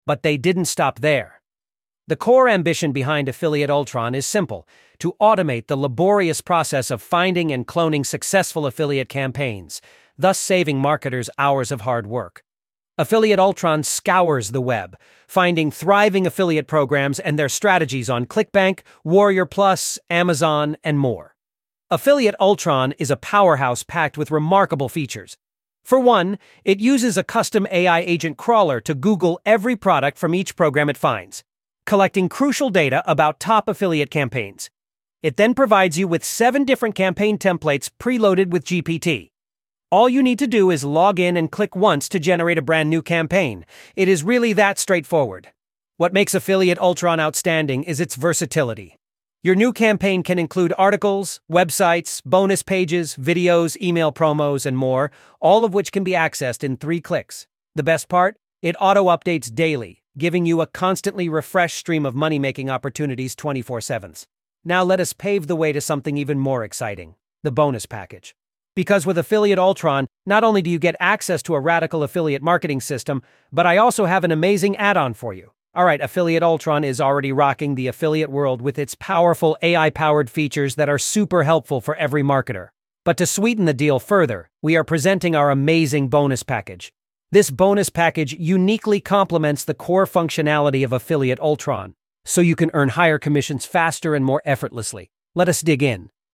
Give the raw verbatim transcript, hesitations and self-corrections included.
But they didn't stop there. The core ambition behind Affiliate Ultron is simple: to automate the laborious process of finding and cloning successful affiliate campaigns, thus saving marketers hours of hard work. Affiliate Ultron scours the web, finding thriving affiliate programs and their strategies on ClickBank, Warrior Plus, Amazon, and more. Affiliate Ultron is a powerhouse packed with remarkable features. For one, it uses a custom A I agent crawler to Google every product from each program it finds, collecting crucial data about top affiliate campaigns. It then provides you with seven different campaign templates preloaded with G P T. All you need to do is log in and click once to generate a brand new campaign. It is really that straightforward. What makes Affiliate Ultron outstanding is its versatility. Your new campaign can include articles, websites, bonus pages, videos, email promos, and more, all of which can be accessed in three clicks. The best part? It auto-updates daily, giving you a constantly refreshed stream of money-making opportunities twenty-four seven. Now let us pave the way to something even more exciting: the bonus package. Because with Affiliate Ultron, not only do you get access to a radical affiliate marketing system, but I also have an amazing add-on for you. Alright, Affiliate Ultron is already rocking the affiliate world with its powerful A I-powered features that are super helpful for every marketer. But to sweeten the deal further, we are presenting our amazing bonus package. This bonus package uniquely complements the core functionality of Affiliate Ultron, so you can earn higher commissions faster and more effortlessly. Let us dig in.